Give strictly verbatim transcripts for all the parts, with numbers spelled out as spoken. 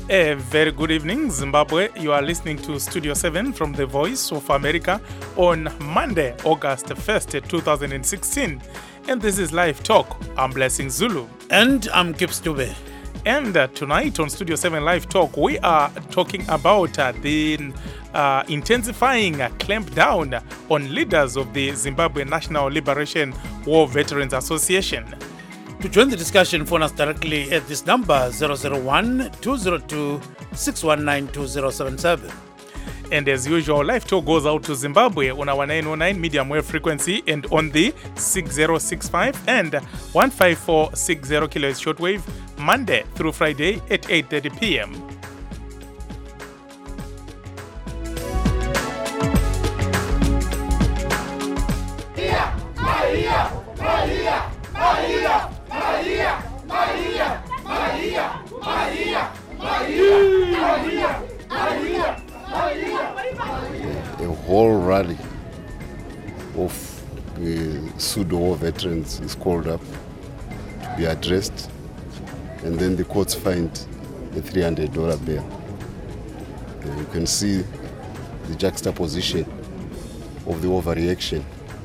A very good evening, Zimbabwe. You are listening to Studio seven from The Voice of America on Monday, August first, twenty sixteen. And this is Live Talk. I'm Blessing Zulu. And I'm Kip Stube. And uh, tonight on Studio seven Live Talk, we are talking about uh, the uh, intensifying uh, clampdown on leaders of the Zimbabwe National Liberation War Veterans Association. To join the discussion, phone us directly at this number zero zero one, two zero two, six one nine, two zero seven seven. And as usual, Live Talk goes out to Zimbabwe on our nine oh nine medium wave frequency and on the six zero six five and one five four six zero kilohertz shortwave, Monday through Friday at eight thirty p.m. A whole rally of uh, pseudo-war veterans is called up to be addressed, and then the courts find a three hundred dollars bail. Uh, you can see the juxtaposition of the overreaction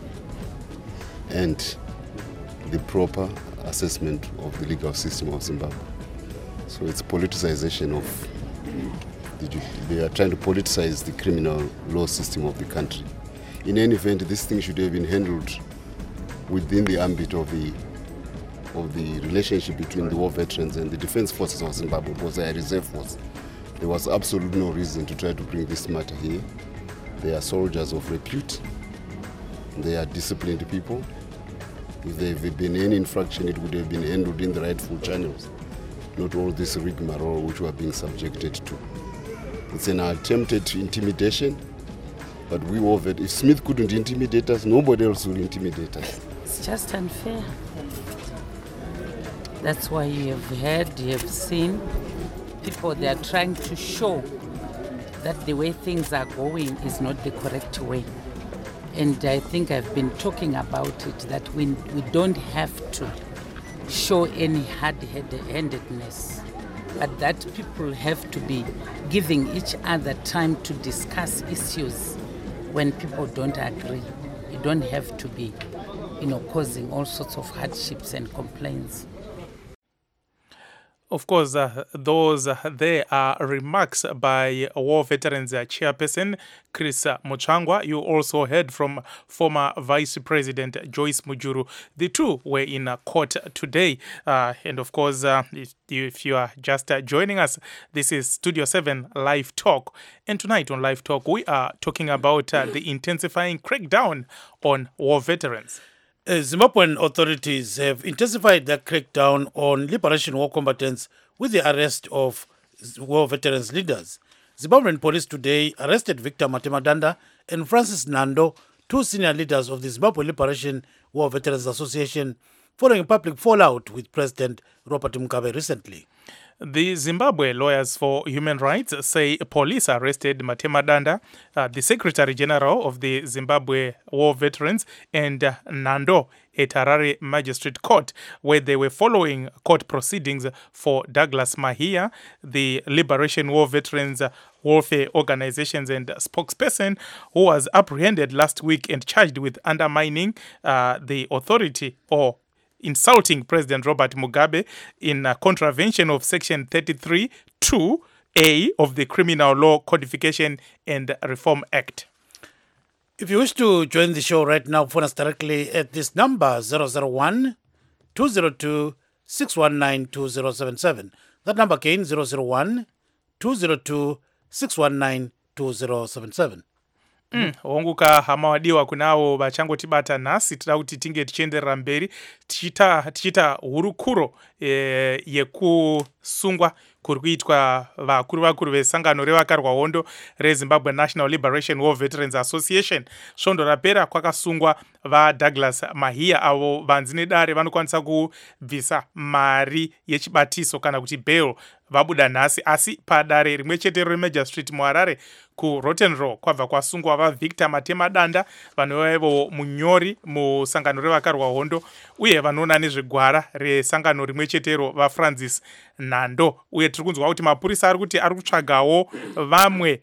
and the proper assessment of the legal system of Zimbabwe. So it's politicization of, the, they are trying to politicize the criminal law system of the country. In any event, this thing should have been handled within the ambit of the of the relationship between the war veterans and the defense forces of Zimbabwe, because they are reserve force. There was absolutely no reason to try to bring this matter here. They are soldiers of repute. They are disciplined people. If there had been any infraction, it would have been handled in the rightful channels, not all this rigmarole which we are being subjected to. It's an attempt at intimidation, but we all that if Smith couldn't intimidate us, nobody else will intimidate us. It's just unfair. That's why you have heard, you have seen people, they are trying to show that the way things are going is not the correct way. And I think I've been talking about it, that we, we don't have to show any hard-handedness, but that people have to be giving each other time to discuss issues when people don't agree. You don't have to be, you know, causing all sorts of hardships and complaints. Of course, uh, those uh, there are remarks by War Veterans uh, Chairperson Chris uh, Muchangwa. You also heard from former Vice President Joyce Mujuru. The two were in uh, court today. Uh, and of course, uh, if, if you are just uh, joining us, this is Studio seven Live Talk. And tonight on Live Talk, we are talking about uh, the intensifying crackdown on war veterans. Uh, Zimbabwean authorities have intensified their crackdown on liberation war combatants with the arrest of war veterans leaders. Zimbabwean police today arrested Victor Matemadanda and Francis Nando, two senior leaders of the Zimbabwe Liberation War Veterans Association, following public fallout with President Robert Mugabe recently. The Zimbabwe Lawyers for Human Rights say police arrested Matemadanda, uh, the Secretary General of the Zimbabwe War Veterans, and uh, Nando at Harare Magistrate Court, where they were following court proceedings for Douglas Mahia, the Liberation War Veterans Warfare Organizations and spokesperson, who was apprehended last week and charged with undermining uh, the authority or insulting President Robert Mugabe in uh, contravention of Section thirty-three two A of the Criminal Law Codification and Reform Act. If you wish to join the show right now, phone us directly at this number zero zero one, two zero two, six one nine, two zero seven seven. That number again, zero zero one, two zero two, six one nine, two zero seven seven. Mm, honguka hama wadiwa kunao vachangotibata nhasi tida kuti tinge tichienderera mberi tichita tichita hurukuro e, yekusungwa kuri kuitwa vakuru vakuru vesangano revakarwa hondo reZimbabwe National Liberation War Veterans Association. Svondo rapera kwakasungwa vaDouglas Mahia, avo vanzi nedare vanokwanisa kubvisa mari yechibatiso kana kuti bail vabuda nhasi, asi padare rimwe chete reMajor Street muHarare kuRotten Row kwabva kwasungwa vaVictor Matemadanda vanovaivo munyori musangano revakarwa hondo uye vanoona nezvegwara resangano rimwe chetero vaFrancis Nando. Uye tiri kunzwa kuti mapurisa ari kuti ari kutsvagawo vamwe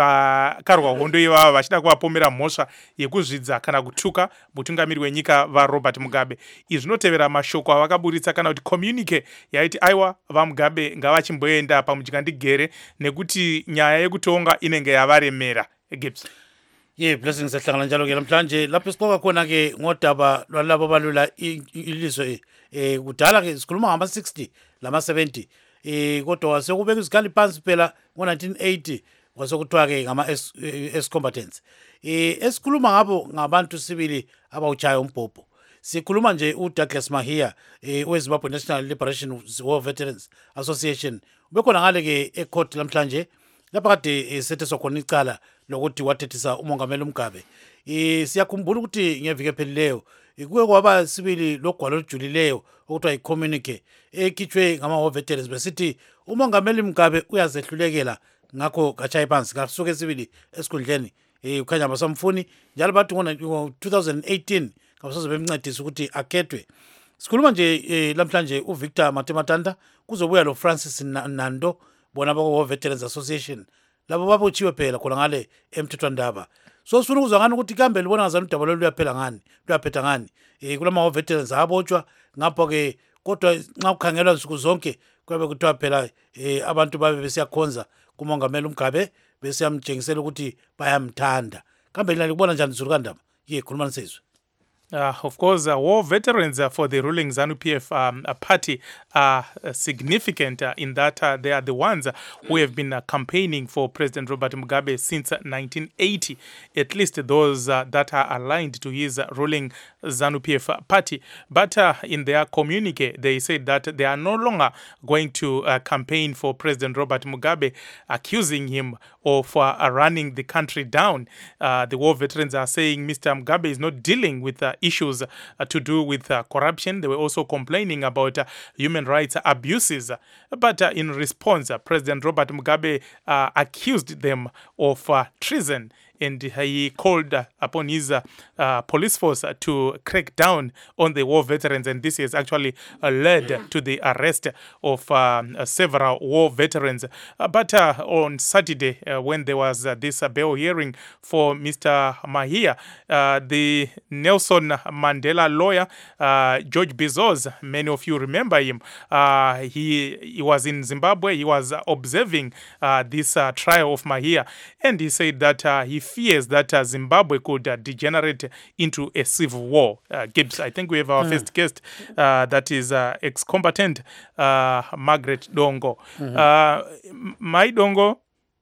vakarwa hondo ivava vachida kuvapomera mhosva yekuzvidza kana kutuka mutungamiri wenyika vaRobert Mugabe. Izvi zvinotevera mashoko avakaburitsa kana kuti communique yaiti aiwa vaMugabe ngavachimboenda pamudyandegere nekuti nyaya yekutonga inenge yavaremera. Gibbs. Ye blessings ehlangana njalo ke namhlanje lapho esiqoka khona ke ngodaba lwalabo balula ilizwe eh kudala ke sikhuluma ngama sixty lama seventy eh kodwa sekubeka izikhali phansi phela ngo nineteen eighty kwasokuthiwa ke ngama ex combatants. Eh esikhuluma ngabo ngabantu sibili abawuchaya umbhobho. Sikhuluma nje uDouglas Mahia eh weZimbabwe National Liberation War Veterans Association ubekhona ngale ke ecourt namhlanje lapha kade sethe khona icala lokuthi wathethisa umongameli uMgabe. Eh siyakhumbula ukuthi ngevike ephelileyo kuke kwaba sibili logwalo olujulileyo okuthiwa iCommunique ekhitshwe ngama war veterans besithi umongameli Mugabe uyazehlulekela ngakho kachaya phansi kasuke sibili esikhundleni eh ukhanya basamfuni njalo bathi ngo two thousand eighteen kabasoze bemncedisa ukuthi akhethwe. Sikhuluma nje namhlanje uVictor Matemadanda kuzobuya lo Francis Nando bona bako War Veterans Association labo babotshiwe phela khona ngale emthethwandaba. So sifuna ukuzwa ngani ukuthi kambe libona ngazana udaba lo luyaphela ngani luyaphetha ngani eh kulama war veterans abotshwa ngapho ke kodwa nxa ukhangelwa nsuku zonke kwabe kuthiwa phela eh abantu babe besiyakhonza kumongameli uMgabe besiyamtshengisela ukuthi bayamthanda. Kambe lina libona njani zulu kandaba? Ye khuluma nisizwe. Uh, of course, uh, war veterans uh, for the ruling ZANU-P F um, uh, party are uh, significant uh, in that uh, they are the ones uh, who have been uh, campaigning for President Robert Mugabe since uh, nineteen eighty, at least those uh, that are aligned to his uh, ruling ZANU-P F party. But uh, in their communique, they said that they are no longer going to uh, campaign for President Robert Mugabe, accusing him of uh, running the country down. Uh, the war veterans are saying Mister Mugabe is not dealing with uh, issues uh, to do with uh, corruption. They were also complaining about uh, human rights abuses. But uh, in response, uh, President Robert Mugabe uh, accused them of uh, treason. And he called uh, upon his uh, uh, police force uh, to crack down on the war veterans. And this has actually uh, led to the arrest of uh, uh, several war veterans. Uh, but uh, on Saturday, uh, when there was uh, this uh, bail hearing for Mister Mahia, uh, the Nelson Mandela lawyer, uh, George Bizos, many of you remember him, uh, he, he was in Zimbabwe. He was uh, observing uh, this uh, trial of Mahia. And he said that uh, he fears that uh, Zimbabwe could uh, degenerate into a civil war. Uh, Gibbs, I think we have our mm. first guest, uh, that is uh, ex-combatant uh, Margaret Dongo. Mm-hmm. Uh, my Dongo,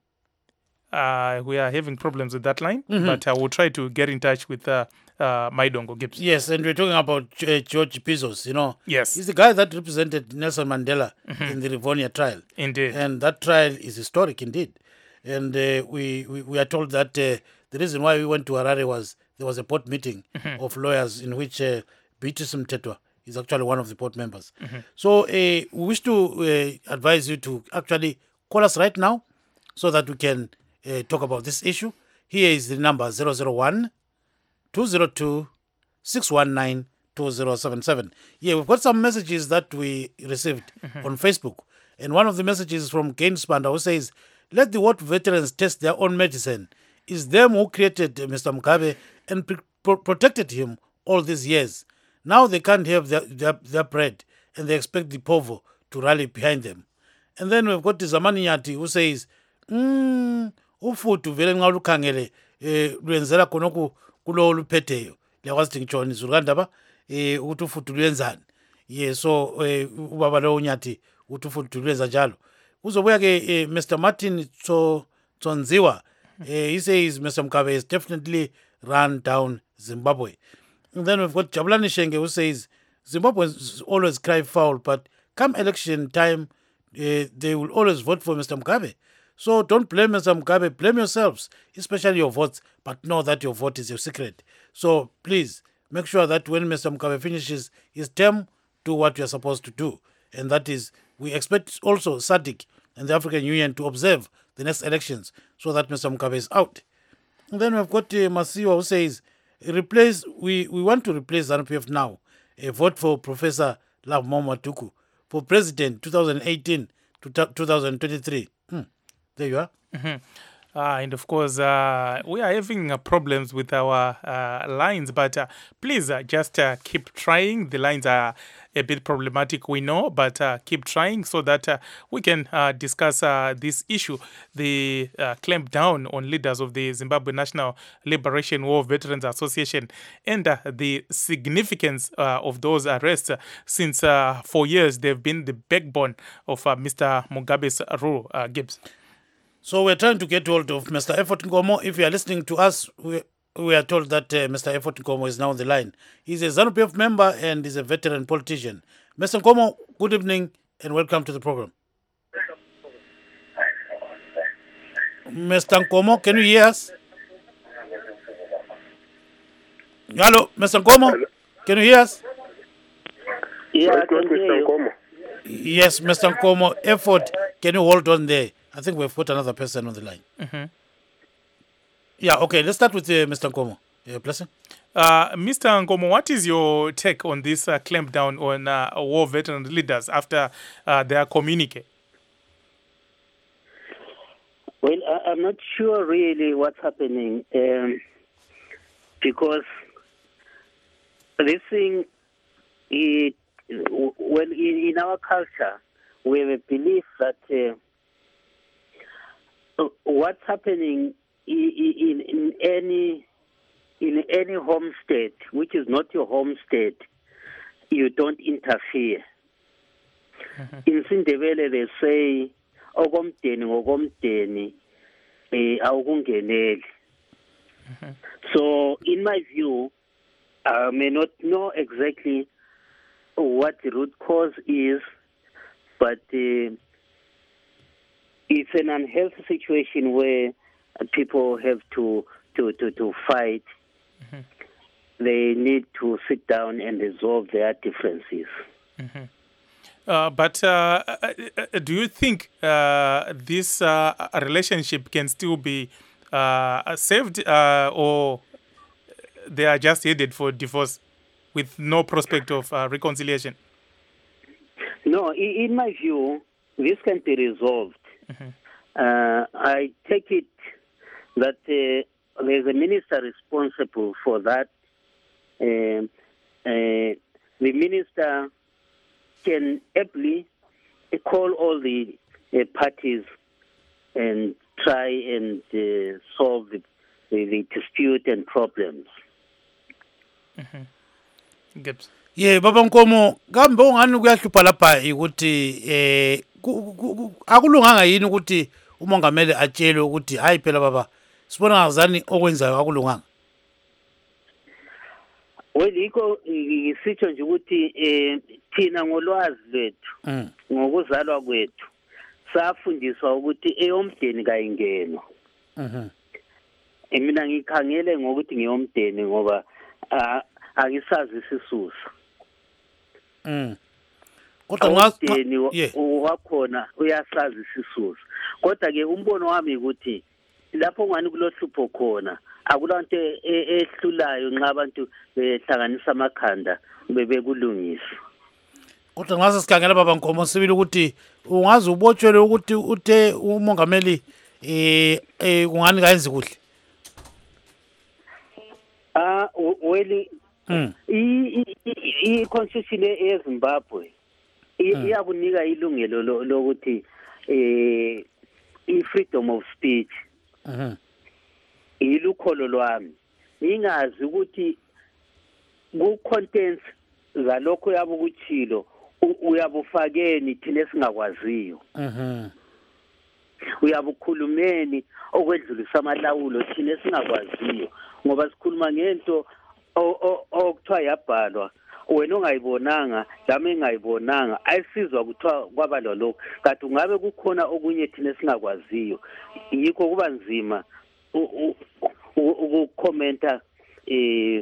uh, we are having problems with that line, mm-hmm. but I uh, will try to get in touch with uh, uh, my Dongo, Gibbs. Yes, and we're talking about uh, George Bizos, you know. Yes. He's the guy that represented Nelson Mandela mm-hmm. in the Rivonia trial. Indeed. And that trial is historic indeed. And uh, we, we we are told that uh, the reason why we went to Harare was there was a board meeting mm-hmm. of lawyers in which uh, Beatrice Mtetwa is actually one of the board members. Mm-hmm. So uh, we wish to uh, advise you to actually call us right now so that we can uh, talk about this issue. Here is the number zero zero one, two zero two, six one nine, two zero seven seven. Yeah, we've got some messages that we received mm-hmm. on Facebook. And one of the messages is from Gaines Spanda, who says, let the war veterans test their own medicine. It's them who created Mister Mugabe and pro- protected him all these years. Now they can't have their, their, their bread and they expect the povo to rally behind them. And then we've got Zamani Nyati who says, mm, ufutu vele nxa lukhangele eh lwenzela khonoku kulo oluphetheyo liyakwazi ngitshoni zurukandaba eh ukuthi ufutu lwenzani. Ye so eh ubaba lo Nyathi ukuthi ufutu lwenza njalo. Uzobuya ke Mister Martin Tsonziwa, he says Mister Mugabe has definitely run down Zimbabwe. And then we've got Jabulani Shenge who says Zimbabweans always cry foul, but come election time, uh, they will always vote for Mister Mugabe. So don't blame Mister Mugabe, blame yourselves, especially your votes, but know that your vote is your secret. So please make sure that when Mister Mugabe finishes his term, do what you're supposed to do. And that is, we expect also SADC and the African Union to observe the next elections so that Mister Mugabe is out. And then we've got uh, Masiwa who says, replace, we, we want to replace ZANU P F now. A vote for Professor Love Matuku for president twenty eighteen to two thousand twenty-three. Hmm. There you are. Mm-hmm. Uh, and of course, uh, we are having uh, problems with our uh, lines, but uh, please uh, just uh, keep trying. The lines are a bit problematic, we know, but uh, keep trying so that uh, we can uh, discuss uh, this issue. The uh, clampdown on leaders of the Zimbabwe National Liberation War Veterans Association and uh, the significance uh, of those arrests. Uh, since uh, for years, they've been the backbone of uh, Mister Mugabe's rule, uh, Gibbs. So we're trying to get hold of Mister Effort Nkomo. If you are listening to us, we, we are told that uh, Mister Effort Nkomo is now on the line. He's a ZANU P F member and is a veteran politician. Mister Nkomo, good evening and welcome to the program. Mister Nkomo, can you hear us? Hello, Mister Nkomo, can you hear us? Yeah, I can hear you. Yes, Mister Nkomo, Effort, can you hold on there? I think we've got another person on the line. Mm-hmm. Yeah, okay, let's start with uh, Mister Nkomo. Uh, Blessing? Uh, Mister Nkomo, what is your take on this uh, clampdown on uh, war veteran leaders after uh, their communique? Well, I, I'm not sure really what's happening um, because this thing, it, well, in, in our culture, we have a belief that uh, what's happening in, in, in any in any home state, which is not your home state, you don't interfere. Mm-hmm. In Sindebele, they say, "Okomdeni ngokomdeni, awukungeneli." So, in my view, I may not know exactly what the root cause is, but uh, it's an unhealthy situation where people have to to, to, to fight. Mm-hmm. They need to sit down and resolve their differences. Mm-hmm. Uh, but uh, do you think uh, this uh, relationship can still be uh, saved uh, or they are just headed for divorce with no prospect of uh, reconciliation? No, in my view, this can be resolved. Mm-hmm. Uh, I take it that uh, there's a minister responsible for that. Uh, uh, the minister can ably call all the uh, parties and try and uh, solve the, the, the dispute and problems. Mm-hmm. Gibbs. Yeah, Baba Nkomo, kambe ungani kuyahlupha lapha ukuthi eh akulunganga yini ukuthi umongameli atshele ukuthi hayi phela baba sibona ngazani okwenzayo akulunganga. Well, yikho ngisitsho nje ukuthi eh thina ngolwazi lwethu ngokuzalwa kwethu safundiswa ukuthi eyomdeni kayingeno. Mhm. Mina ngikhangele ngokuthi ngiyomdeni ngoba akisazi isisusa. Mm. Kodwa ngathi wakhona uyasazi isisusa. Kodwa ke umbono wami ukuthi lapho ngani kulohlupho khona akulanto ehlulayo nxa abantu behlanganisa amakhanda bebekulungisa. Kodwa ngase sikhangela Baba Nkomo sibili ukuthi ungaze ubotshwele ukuthi uthe umongameli eh eh kungani kayenzi kuhle. Ah weli i i constitution eZimbabwe iyakunika ilungelo lokuthi eh i freedom of speech. Mhm. Ilukholo lwami ingazi ukuthi ku contents zalokho yabukuchilo uyabufakeni thina singakwaziyo. Mhm. Uyabukhulumeni okwedlulisa amalawulo thina singakwaziyo ngoba sikhuluma ngento okuthiwa yabhalwa wena ongayibonanga lami engayibonanga ayisizwa kuthiwa kwabalwa lokho kanti ungabe kukhona okunye thina singakwaziyo yikho kuba nzima ukukhomenta eh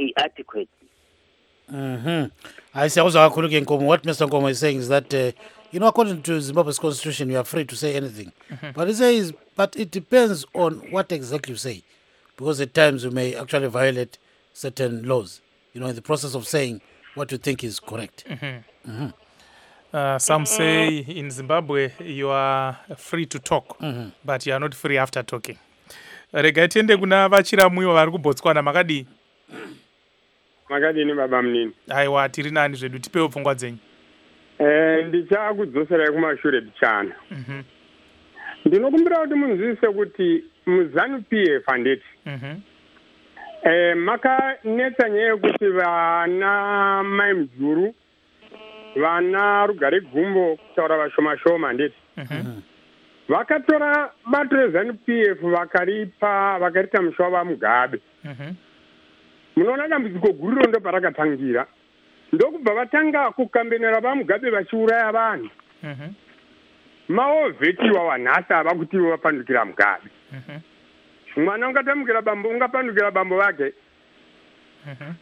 i-adequate. Mhm. I say also kakhulu ke Nkomo, what Mister Nkomo is saying is that uh, you know, according to Zimbabwe's constitution, you are free to say anything. Mm-hmm. But it says, but it depends on what exactly you say, because at times you may actually violate certain laws, you know, in the process of saying what you think is correct. Mm-hmm. Mm-hmm. Uh, some say in Zimbabwe you are free to talk, mm-hmm. but you are not free after talking. Rega tiende kuna vachiramwiwa vari kuBotswana makadii? Makadini baba mnini. Aiwa tiri nani zvedu tipewo pfungwa dzenyu. Eh ndichakudzosera kumashure bichana. Mhm. Ndinokumbira kuti munzwise kuti muZANU P F handiti. Mhm. Eh makanetsa nyaya yekuti vana Mai Muzvuru vana Rugare Gumbo kutaura vashoma shoma handiti. Mhm. Vakatora bato reZANU P F vakaripa vakarita mushwa Mugabe. Mhm. Munoona dambudziko guru ndo parakatangira. Ndokubva vatanga kukambenera vaMugabe vachiuraya vanhu. Mhm. Maovhetiwa wanhasi ava kuti vapandukira Mugabe. Mhm. Mwana ungatamukira bambo ungapandukira bambo vake. Mhm.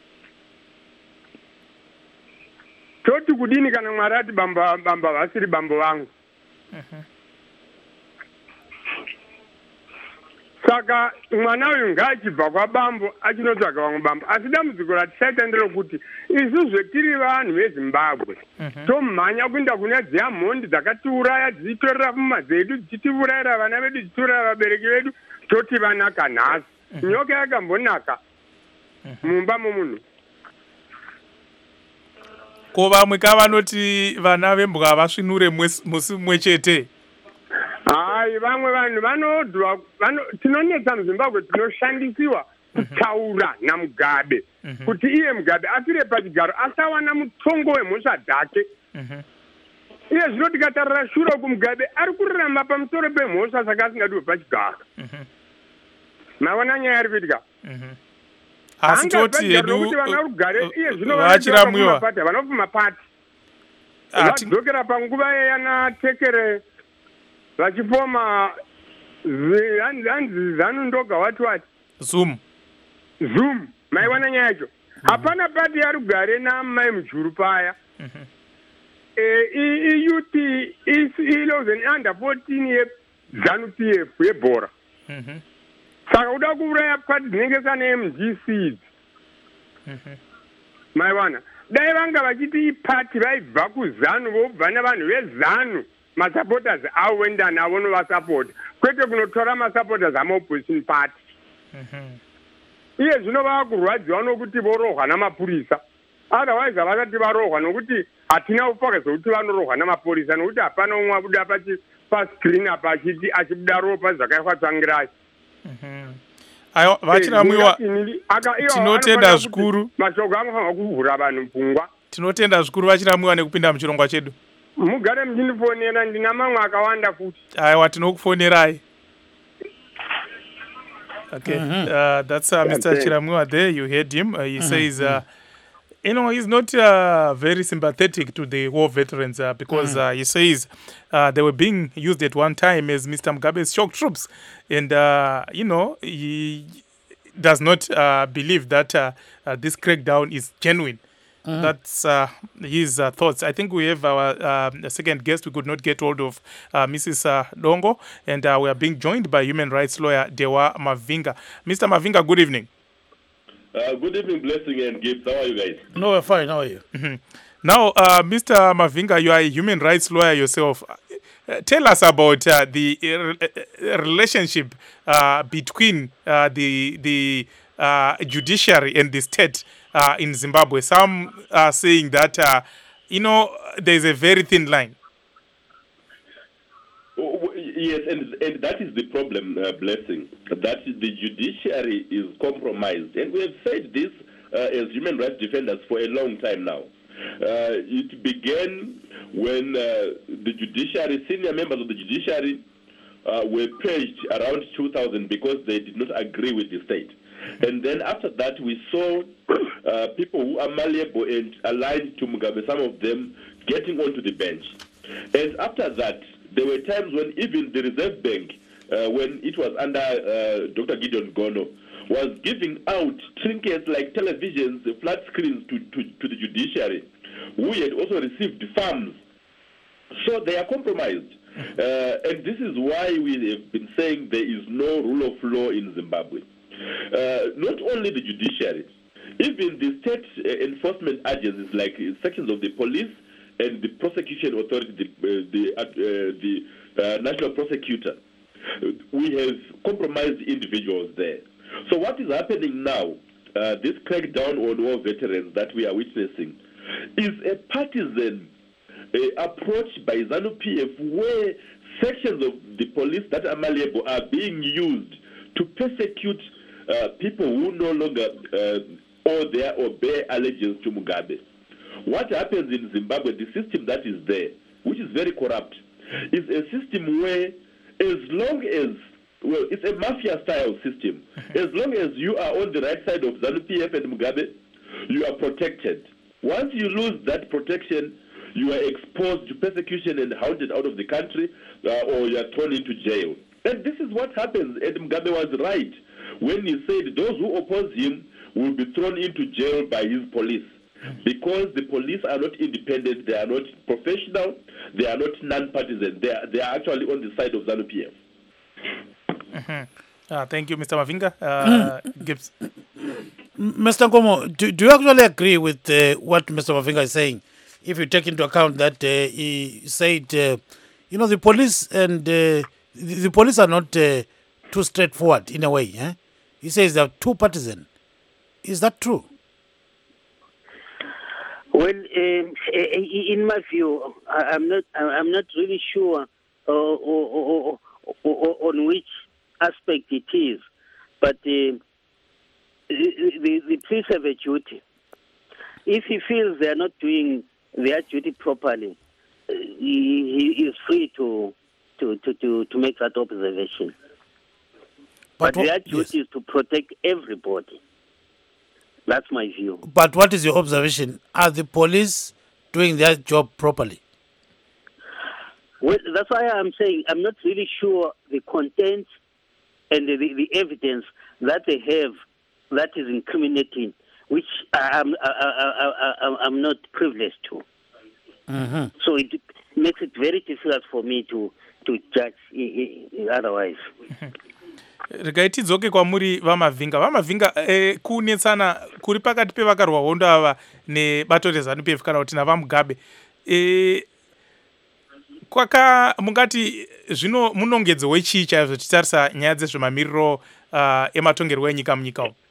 Toti kudini kana Mwari ati bamba bamba vasiri bambo vangu. Mhm. Saka mwana uyu ngachibva kwabambo achinotsvaga vamwe bambo. Asi dambudziko ratichaita nderokuti isu zvetiri vanhu veZimbabwe tomhanya kuenda kuna dziamhondi dzakatiuraya dzichitorera pfuma dzedu dzichitiurayira vana vedu dzichiuraya vabereki vedu toti vanaka nhasi. Nyoka yakambonaka mumba momunhu. Ko vamwe kavanoti vana vembwa vasvinure musi mumwe chete. Hai vamwe vanhu vanodhwa vano tinonetsa muZimbabwe tinoshandisiwa kutaura naMugabe kuti iye Mugabe afire pachigaro asawana mutongo wemhosva dzake. Iye zvino tikatarira shure kuMugabe ari kurarama pamusoro pemhosva saka asingadiwe pachigaro. Maona nyaya ari kuitika. Asi toti hedu vachiramwiwa vanopfuma pati vadzokera panguva yana tekere vachifoma hanzi ZANU ndoga wati wati Zoom Zoom maiwana nyaya yacho. Hapana pati ya Rugare naMai Muzvuru paya. Youth eleven under fourteen yeZANU P F yebhora. Saka uda kuuraya kwati dzinenge sana M G Cs. Maiwana dai vanga vachiti ipati vaibva kuZANU vobva navanhu veZANU masupporters awenda navo novasapota kwete kunotora masupporters amaopposition party. Iye zvino vakurwadziwa nokuti vorohwa namapurisa. Otherwise havasati varohwa nokuti hatina upaka zvokuti vanorohwa namapurisa nokuti hapana umwe abuda pascreen apa achiti achibuda ropa zvakaifatsangirai. Aiwa vachiramwiwa tinotenda zvikuru. Mashoko anofanira kuvhura vanhu pfungwa. Tinotenda zvikuru vachiramwiwa nekupinda muchirongwa chedu. Mugare muchindifonera ndina mamwe akawanda futi. Aiwa tinokufonerai. Okay, uh, that's uh, Mister Chiramwiwa there. You heard him. Uh, he mm-hmm. says, uh, you know, he's not uh, very sympathetic to the war veterans uh, because mm. uh, he says uh, they were being used at one time as Mister Mugabe's shock troops. And, uh, you know, he does not uh, believe that uh, uh, this crackdown is genuine. Mm. That's uh, his uh, thoughts. I think we have our uh, second guest. We could not get hold of uh, Missus Uh, Dongo, and uh, we are being joined by human rights lawyer Dewa Mavinga. Mister Mavinga, good evening. Uh, good evening, Blessing and Gibbs. How are you guys? No, we're fine. How are you? Mm-hmm. Now, uh, Mister Mavinga, you are a human rights lawyer yourself. Uh, tell us about uh, the uh, relationship uh, between uh, the the uh, judiciary and the state uh, in Zimbabwe. Some are saying that uh, you know there is a very thin line. Oh, yes, and, and that is the problem, uh, Blessing, that the judiciary is compromised. And we have said this uh, as human rights defenders for a long time now. Uh, it began when uh, the judiciary, senior members of the judiciary uh, were purged around two thousand because they did not agree with the state. And then after that, we saw uh, people who are malleable and aligned to Mugabe, some of them getting onto the bench. And after that, there were times when even the Reserve Bank, uh, when it was under uh, Doctor Gideon Gono, was giving out trinkets like televisions, flat screens to, to, to the judiciary, who had also received farms So they are compromised. Uh, and this is why we have been saying there is no rule of law in Zimbabwe. Uh, not only the judiciary, even the state uh, enforcement agencies like uh, sections of the police and the prosecution authority, the, uh, the, uh, the uh, national prosecutor, we have compromised individuals there. So what is happening now, uh, this crackdown on war veterans that we are witnessing, is a partisan uh, approach by ZANU P F where sections of the police that are malleable are being used to persecute uh, people who no longer uh, owe their or bear allegiance to Mugabe. What happens in Zimbabwe, the system that is there, which is very corrupt, is a system where as long as, well, it's a mafia-style system. As long as you are on the right side of ZANU P F and Mugabe, you are protected. Once you lose that protection, you are exposed to persecution and hounded out of the country, uh, or you are thrown into jail. And this is what happens, and Mugabe was right when he said those who oppose him will be thrown into jail by his police. Because the police are not independent, they are not professional, they are not non-partisan, they are, they are actually on the side of ZANU P F. Mm-hmm. Uh, thank you, Mister Mavinga. Uh, Gibbs. Mister Nkomo, do, do you actually agree with uh, what Mister Mavinga is saying? If you take into account that uh, he said, uh, you know, the police and uh, the, the police are not uh, too straightforward in a way. Eh? He says they're too partisan. Is that true? Well, um, in my view, I'm not. I'm not really sure uh, or, or, or, on which aspect it is, but uh, the, the police have a duty. If he feels they are not doing their duty properly, he, he is free to to, to, to to make that observation. But, but their duty yes. is to protect everybody. That's my view. But what is your observation? Are the police doing their job properly? Well, that's why I'm saying I'm not really sure the content and the, the, the evidence that they have that is incriminating, which I'm, I, I, I, I'm not privileged to. Mm-hmm. So it makes it very difficult for me to, to judge otherwise. Regai tidzoke kwamuri vamavhinga vamavhinga eh, kunetsana kuri pakati pevakarwa hondo ava nebato rezanu P F kana kuti navamugabe eh, kwaka mungati zvino munongedzo wechii chaizvo tichitarisa nyaya dzezvemamiriro uh, ematongerwo enyika munyika umu?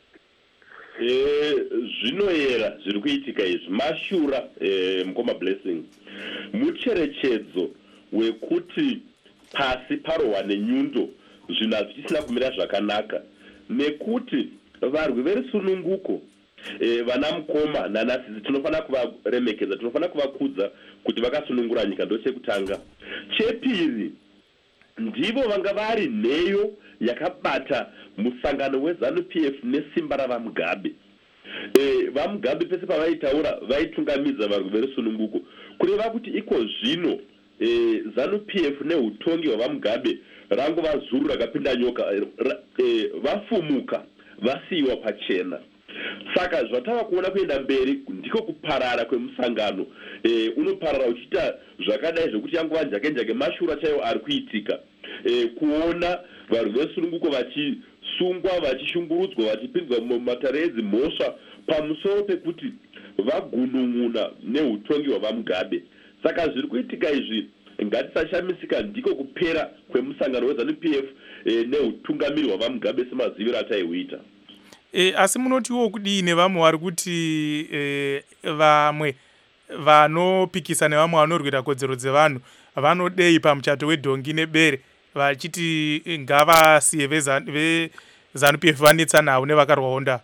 Eh, zvinoyera zviri kuitika izvi mashura eh, Mukoma Blessing mucherechedzo wekuti pasi parohwa nenyundo zvinhu hazvisina kumira zvakanaka nekuti varwi verusununguko e, vana Mukoma naNasisi tinofanira kuvaremekedza, tinofanira kuvakudza kuti vakasunungura nyika. Ndo chekutanga. Chepiri, ndivo vanga vari nheyo yakabata musangano weZANU P F nesimba ravaMugabe. E, vaMugabe pese pavaitaura vaitungamidza varwi verusununguko kureva kuti iko zvino e, ZANU P F neutongi hwavaMugabe rangova zuru rakapinda nyoka, e, vafumuka vasiyiwa pachena. Saka zvatava kuona kuenda mberi ndiko kuparara kwemusangano. E, unoparara uchiita zvakadai zvokuti yanguva njake njake mashura chaiwo ari kuitika. E, kuona varwi vesununguko vachisungwa, vachishungurudzwa, vachipinzwa mumatare edzimhosva pamusoro pekuti vagunun'una neutongi hwavaMugabe. Saka zviri kuitika izvi ngatisashamisika ndiko kupera kwemusangano weZANU P F eh, neutungamiri hwavaMugabe semaziviro ataihuita. E, asi munotiwo kudii nevamwe vari kuti e, vamwe vanopikisa nevamwe vanorwira kodzero dzevanhu vanodei pamuchato wedhongi nebere vachiti ngavasiye veZANU P F vanetsa nawo nevakarwa honda?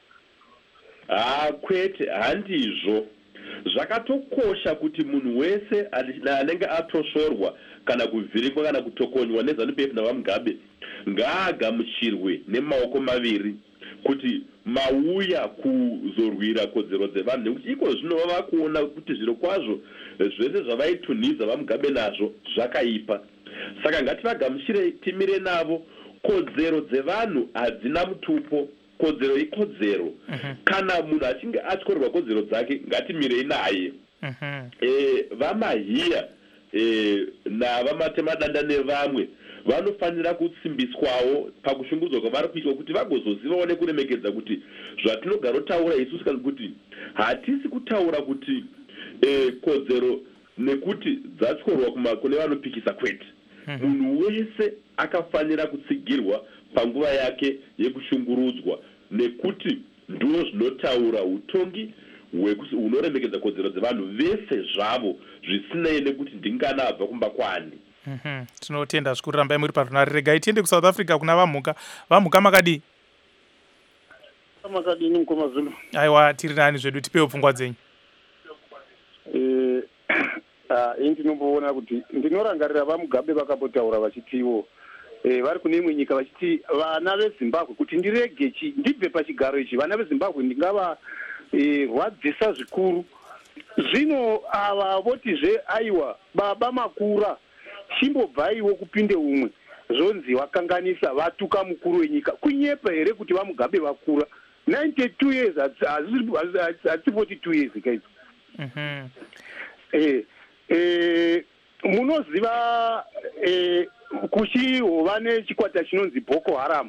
Ah, kwete, handizvo. Zvakatokosha kuti munhu wese anenge atoshorwa kana kuvhirikwa kana kutokonywa neZANU P F navaMugabe ngaagamuchirwe nemaoko maviri kuti mauya kuzorwira kodzero dzevanhu, nekuti iko zvino vava kuona kuti zviro kwazvo zvese zvavaitunhidza vaMugabe nazvo zvakaipa. Saka ngativagamuchire, timire navo. Kodzero dzevanhu hadzina mutupo, kodzero ikodzero. Uh-huh. Kana munhu achinge atyorerwa kodzero dzake ngatimirei naye. Uh-huh. E, vamahiya eh, navamatemadanda nevamwe vanofanira kutsimbiswawo pakushungudzwa kwavari kuitwa kuti vagozozivawo nekuremekedza kuti zvatinogara taura isusu kana kuti hatisi kutaura kuti eh, kodzero nekuti dzatyorwa kune vanopikisa kwete. Munhu wese akafanira kutsigirwa panguva yake yekushungurudzwa nekuti ndo zvinotaura utongi hunoremekedza kodzero dzevanhu vese zvavo zvisinei nekuti ndingani abva kumba kwani. Mhm. Tinotenda zvikuru rambai muri parunare. Regai tiende kuSouth Africa kuna vamhuka. Vamhuka makadi? Makadini mukoma Zulu. Aiwa, tiri nani zvedu, tipewo pfungwa dzenyu. Eh ah indinomboona kuti ndinorangarira vamugabe vakapotaura vachitiwo eh vari kune imwe nyika vachiti vana veZimbabwe kuti ndirege chi ndibve pachigaro ichi vana veZimbabwe ndingava eh rwadzisa zvikuru. Zvino ava votizve aiwa baba makura chimbobvaiwo kupinde umwe zvonzi wakanganisa vatuka mukuru wenyika kunyepa here kuti vamugabe vakura ninety-two years asi forty-two years guys. Mhm. Eh eh munoziva eh kuchihova nechikwata chinonzi Boko Haram.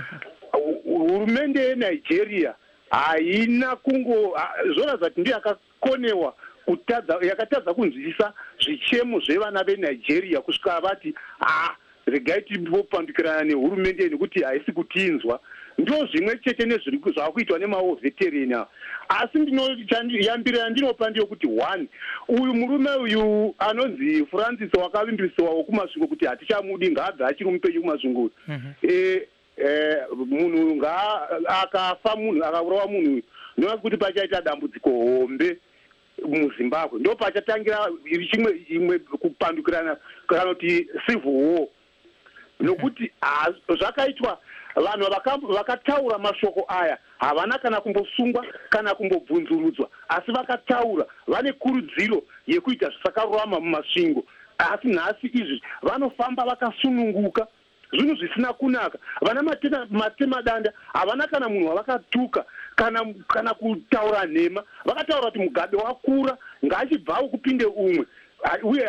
Hurumende yeNigeria haina kungo zvona zvati ndiyo yakakonewa kutadza yakatadza kunzwisisa zvichemo zvevana veNigeria kusvika vati ah regai timbopandukirana nehurumende nekuti haisi kutinzwa. Ndo zvimwe chete nezviri zvakuitwa nemawo veterani. Asi ndinoyambirira ndinopa ndiyo kuti one uyu murume uyu anonzi Francis wakavimbiswa wokumasvingo kuti hatichamudi ngaabve achiri mupenyu kumasvingo. eh eh munhu nga akafa munhu akaurawa munhu ndinoona kuti pachaita dambudziko hombe muZimbabwe ndo pachatangira chimwe imwe kupandukirana kana kuti civil war nokuti zvakaitwa vanhu vakataura mashoko aya havana kana kumbosungwa kana kumbobvunzurudzwa asi vakataura vane kurudziro yekuita zvisakarurama mumasvingo asi nhasi izvi vanofamba vakasununguka zvinhu zvisina kunaka. Vana matemadanda havana kana munhu wavakatuka kana kana kutaura nhema vakataura kuti mugabe wakura ngaachibvawo kupinde umwe uye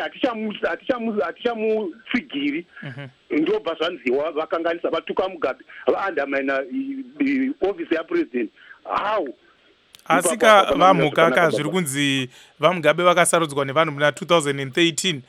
hatichamutsigiri. Ndobva zvanziwa vakanganisa vatuka mugabe vaandamaina ofisi yapresident how asika vamhuka ka zviri kunzi vamugabe vakasarudzwa nevanhu muna two thousand thirteen.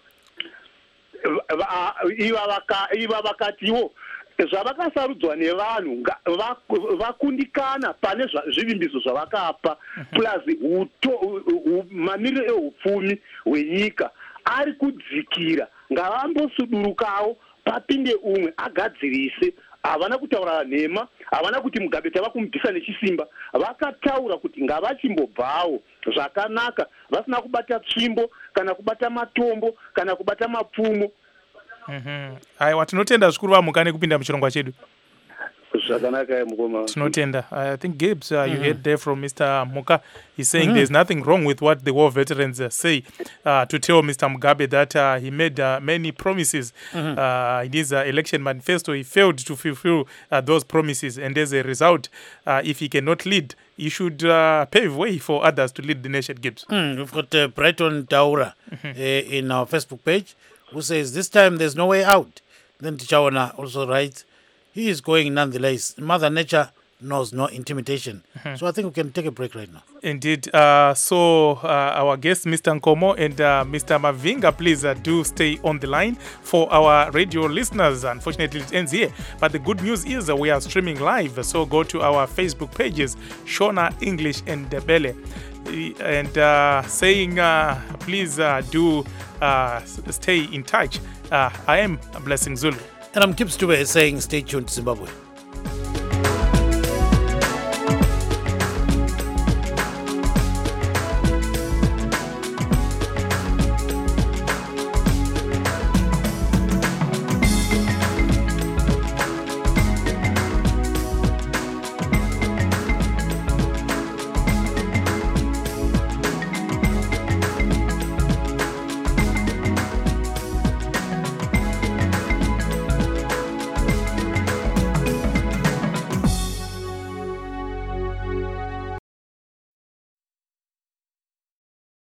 iva vakatiwo zvavakasarudzwa nevanhu vakundikana pane zvivimbiso zvavakapa plus mamiriro ehupfumi hwenyika ari kudzikira ngavambosudurukawo papinde umwe agadzirise. Havana kutaura nhema, havana kuti mugabe tava kumubvisa nechisimba. Vakataura kuti ngavachimbobvawo zvakanaka vasina kubata tsvimbo kana kubata matombo kana kubata mapfumo. Mhm. Aiwa, tinotenda zvikuru vamhuka nekupinda muchirongwa chedu. Zvakanaka mukoma. Tinotenda. I think Gibbs, uh, mm-hmm. you heard there from Mister Muka. He's saying mm-hmm. there's nothing wrong with what the war veterans uh, say uh, to tell Mister Mugabe that uh, he made uh, many promises mm-hmm. uh, in his uh, election manifesto. He failed to fulfill uh, those promises, and as a result, uh, if he cannot lead, he should uh, pave way for others to lead the nation. Gibbs. Mm, we've got uh, Brighton Daura mm-hmm. uh, in our Facebook page who says this time there's no way out. Then Tichawana also writes, he is going nonetheless. Mother Nature knows no intimidation. Mm-hmm. So I think we can take a break right now. Indeed. Uh, so uh, our guests, Mister Nkomo and uh, Mister Mavinga, please uh, do stay on the line for our radio listeners. Unfortunately, it ends here. But the good news is uh, we are streaming live. So go to our Facebook pages, Shona English and Debele. And uh, saying, uh, please uh, do uh, stay in touch. Uh, I am Blessing Zulu. And I'm Kip Stube saying, stay tuned to Zimbabwe.